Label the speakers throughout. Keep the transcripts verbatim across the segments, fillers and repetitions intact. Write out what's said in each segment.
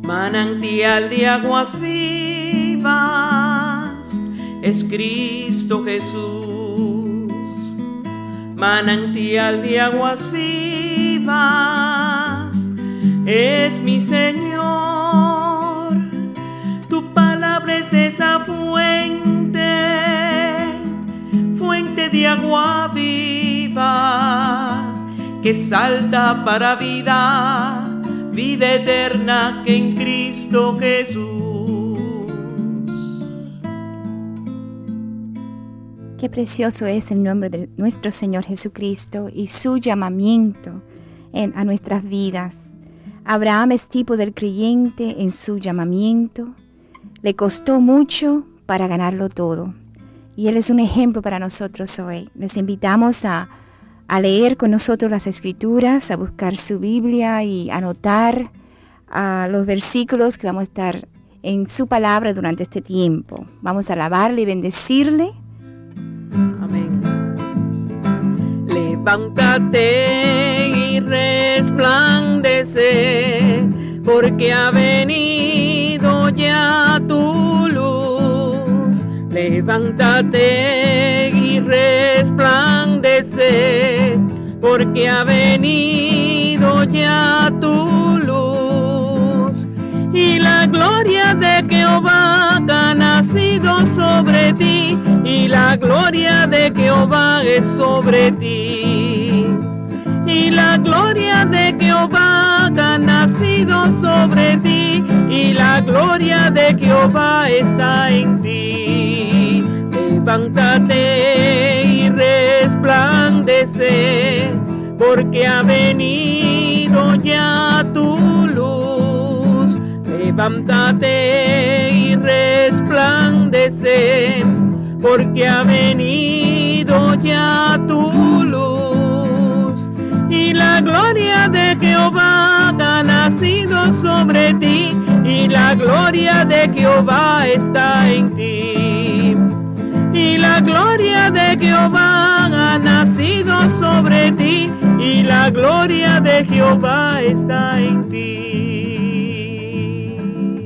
Speaker 1: manantial de aguas vivas, es Cristo Jesús. Manantial de aguas vivas, es mi Señor. Tu palabra es esa fuente, fuente de agua viva, que salta para vida, vida eterna que en Cristo Jesús.
Speaker 2: Qué precioso es el nombre de nuestro Señor Jesucristo y su llamamiento en, a nuestras vidas. Abraham es tipo del creyente en su llamamiento. Le costó mucho para ganarlo todo. Y Él es un ejemplo para nosotros hoy. Les invitamos a, a leer con nosotros las Escrituras, a buscar su Biblia y anotar uh, los versículos que vamos a estar en su palabra durante este tiempo. Vamos a alabarle y bendecirle.
Speaker 1: Amén. Levántate y resplandece, porque ha venido ya tu luz. Levántate y resplandece, porque ha venido ya tu luz. Y la gloria de Jehová ha nacido sobre ti, y la gloria de Jehová es sobre ti. Y la gloria de Jehová ha nacido sobre ti, y la gloria de Jehová está en ti. Levántate y resplandece, porque ha venido ya tu luz. Levántate y resplandece, porque ha venido ya tu luz. Y la gloria de Jehová ha nacido sobre ti, y la gloria de Jehová está en ti. Y la gloria de Jehová ha nacido sobre ti, y la gloria de Jehová está en ti.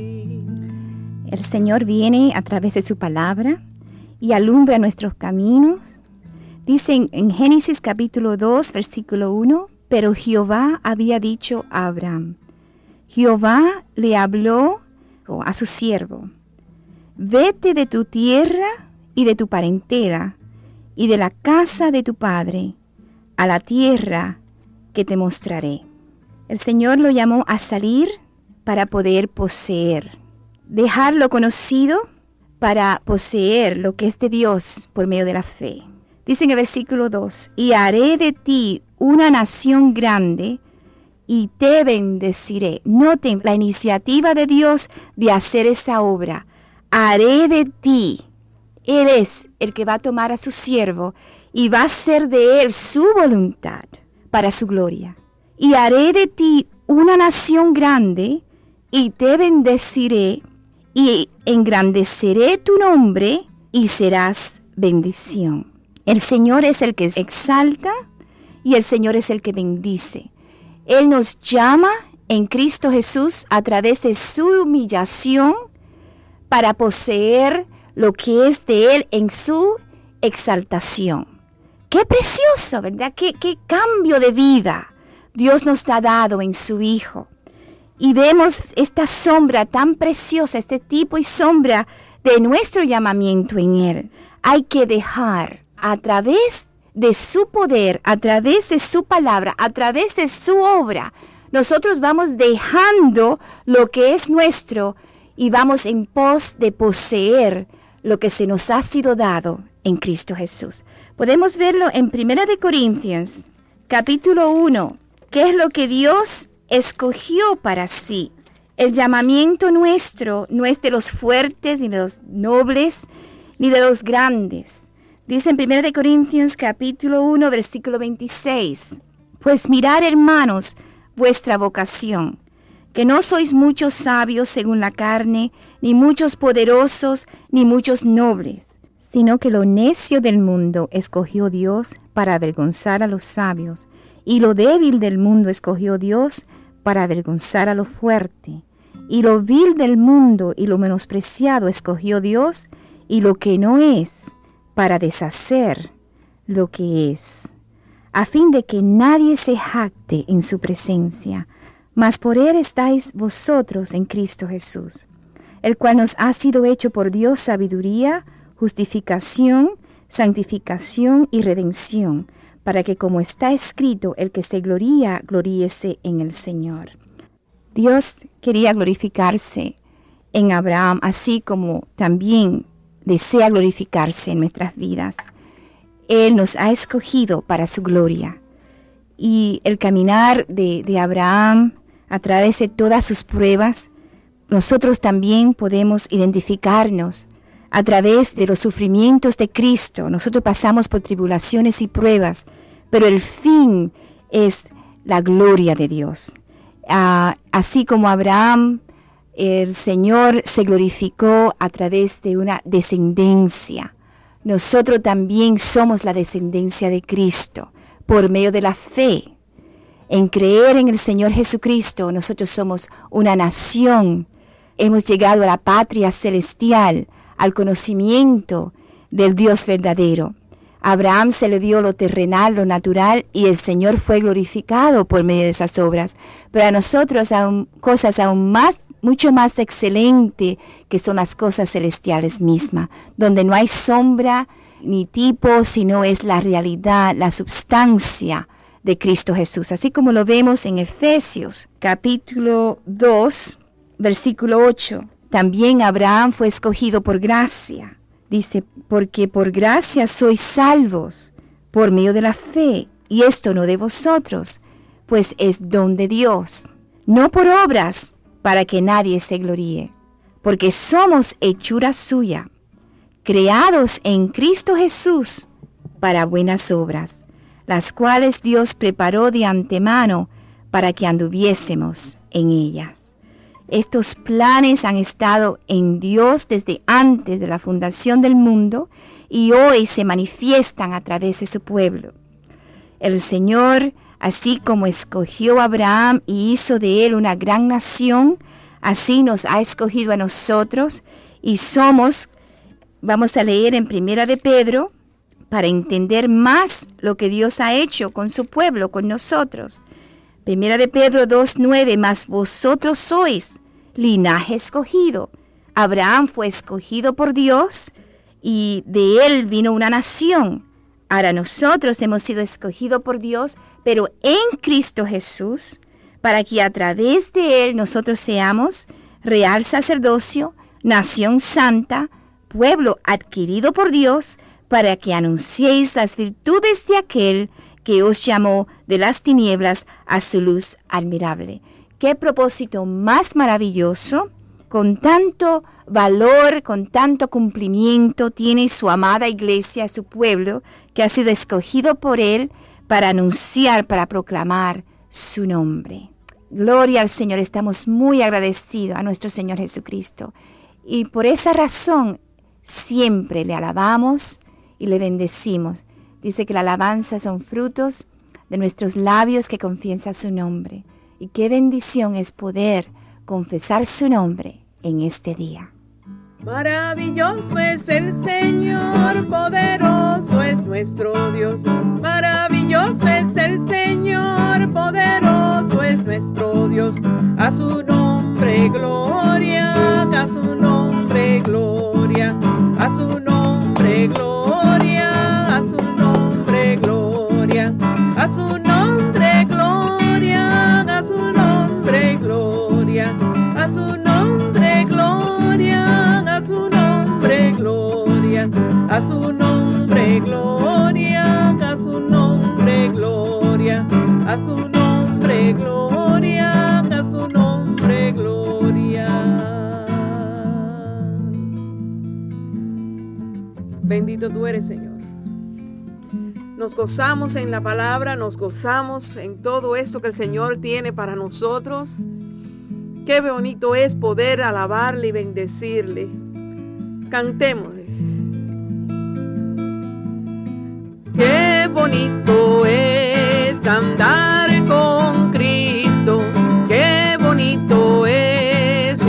Speaker 2: El Señor viene a través de su palabra y alumbra nuestros caminos. Dicen en Génesis capítulo dos, versículo uno, pero Jehová había dicho a Abraham. Jehová le habló a su siervo, vete de tu tierra y de tu parentela y de la casa de tu padre a la tierra que te mostraré. El Señor lo llamó a salir para poder poseer, dejar lo conocido para poseer lo que es de Dios por medio de la fe. Dice en el versículo dos, y haré de ti una nación grande y te bendeciré. Noten la iniciativa de Dios de hacer esa obra. Haré de ti. Él es el que va a tomar a su siervo y va a hacer de él su voluntad para su gloria. Y haré de ti una nación grande y te bendeciré y engrandeceré tu nombre y serás bendición. El Señor es el que exalta y el Señor es el que bendice. Él nos llama en Cristo Jesús a través de su humillación para poseer lo que es de Él en su exaltación. ¡Qué precioso!, ¿verdad? ¡Qué, qué cambio de vida Dios nos ha dado en su Hijo! Y vemos esta sombra tan preciosa, este tipo y sombra de nuestro llamamiento en Él. Hay que dejar a través de su poder, a través de su palabra, a través de su obra, nosotros vamos dejando lo que es nuestro y vamos en pos de poseer lo que se nos ha sido dado en Cristo Jesús. Podemos verlo en Primera de Corintios, capítulo uno, que es lo que Dios escogió para sí. El llamamiento nuestro no es de los fuertes, ni de los nobles, ni de los grandes. Dice en Primera de Corintios capítulo uno, versículo veintiséis. Pues mirad, hermanos, vuestra vocación, que no sois muchos sabios según la carne, ni muchos poderosos, ni muchos nobles, sino que lo necio del mundo escogió Dios para avergonzar a los sabios, y lo débil del mundo escogió Dios para avergonzar a lo fuerte, Y lo vil del mundo y lo menospreciado escogió Dios, y lo que no es, para deshacer lo que es, a fin de que nadie se jacte en su presencia. Mas por él estáis vosotros en Cristo Jesús, el cual nos ha sido hecho por Dios sabiduría, justificación, santificación y redención, para que, como está escrito, el que se gloría, gloríese en el Señor. Dios quería glorificarse en Abraham, así como también desea glorificarse en nuestras vidas. Él nos ha escogido para su gloria. Y el caminar de, de Abraham a través de todas sus pruebas, nosotros también podemos identificarnos a través de los sufrimientos de Cristo. Nosotros pasamos por tribulaciones y pruebas, pero el fin es la gloria de Dios. Uh, así como Abraham, el Señor se glorificó a través de una descendencia. Nosotros también somos la descendencia de Cristo por medio de la fe. En creer en el Señor Jesucristo, nosotros somos una nación. Hemos llegado a la patria celestial, al conocimiento del Dios verdadero. A Abraham se le dio lo terrenal, lo natural, y el Señor fue glorificado por medio de esas obras. Pero a nosotros aún, cosas aún más, mucho más excelentes, que son las cosas celestiales mismas, donde no hay sombra ni tipo, sino es la realidad, la substancia de Cristo Jesús. Así como lo vemos en Efesios capítulo dos, versículo ocho. También Abraham fue escogido por gracia. Dice, porque por gracia sois salvos por medio de la fe, y esto no de vosotros, pues es don de Dios, no por obras, para que nadie se gloríe, porque somos hechura suya, creados en Cristo Jesús para buenas obras, las cuales Dios preparó de antemano para que anduviésemos en ellas. Estos planes han estado en Dios desde antes de la fundación del mundo y hoy se manifiestan a través de su pueblo. El Señor, así como escogió a Abraham y hizo de él una gran nación, así nos ha escogido a nosotros y somos, vamos a leer en Primera de Pedro, para entender más lo que Dios ha hecho con su pueblo, con nosotros. Primera de Pedro dos nueve, mas vosotros sois linaje escogido. Abraham fue escogido por Dios y de él vino una nación. Ahora nosotros hemos sido escogidos por Dios, pero en Cristo Jesús, para que a través de él nosotros seamos real sacerdocio, nación santa, pueblo adquirido por Dios, para que anunciéis las virtudes de aquel que os llamó de las tinieblas a su luz admirable. Qué propósito más maravilloso, con tanto valor, con tanto cumplimiento tiene su amada iglesia, su pueblo, que ha sido escogido por él para anunciar, para proclamar su nombre. Gloria al Señor, estamos muy agradecidos a nuestro Señor Jesucristo. Y por esa razón siempre le alabamos y le bendecimos. Dice que la alabanza son frutos de nuestros labios que confiesan su nombre. Y qué bendición es poder confesar su nombre en este día.
Speaker 1: Maravilloso es el Señor, poderoso es nuestro Dios. Maravilloso es el Señor, poderoso es nuestro Dios. A su nombre gloria, a su nombre gloria, a su nombre gloria, a su nombre gloria, a su nombre gloria, a su nombre gloria, a su nombre gloria, a su nombre gloria, a su nombre gloria, a su nombre gloria, a su nombre gloria, a su nombre gloria. Bendito tú eres, Señor. Nos gozamos en la palabra, nos gozamos en todo esto que el Señor tiene para nosotros. Qué bonito es poder alabarle y bendecirle. Cantémosle. Qué bonito es andar con Cristo. Qué bonito es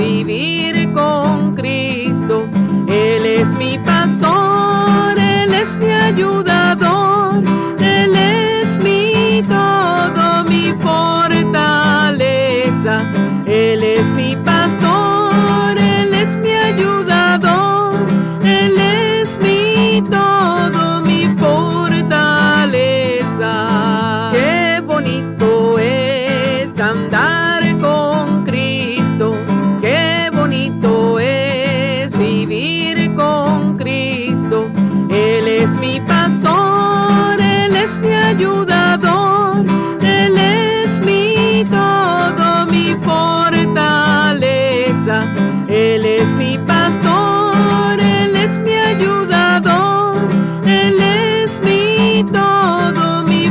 Speaker 1: es andar con Cristo, qué bonito es vivir con Cristo. Él es mi pastor, Él es mi ayudador, Él es mi todo, mi fortaleza. Él es mi pastor, Él es mi ayudador, Él es mi todo, mi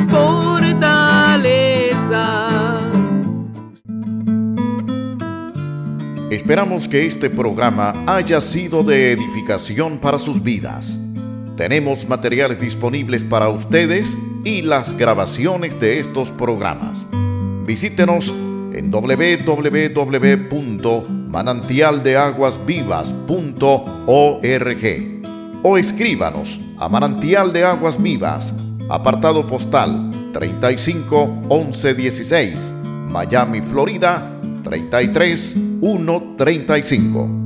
Speaker 1: fortaleza.
Speaker 3: Esperamos que este programa haya sido de edificación para sus vidas. Tenemos materiales disponibles para ustedes y las grabaciones de estos programas. Visítenos en doble u doble u doble u punto manantial de aguas vivas punto org o escríbanos a Manantial de Aguas Vivas, apartado postal treinta y cinco once dieciséis, Miami, Florida treinta y tres mil ciento treinta y cinco.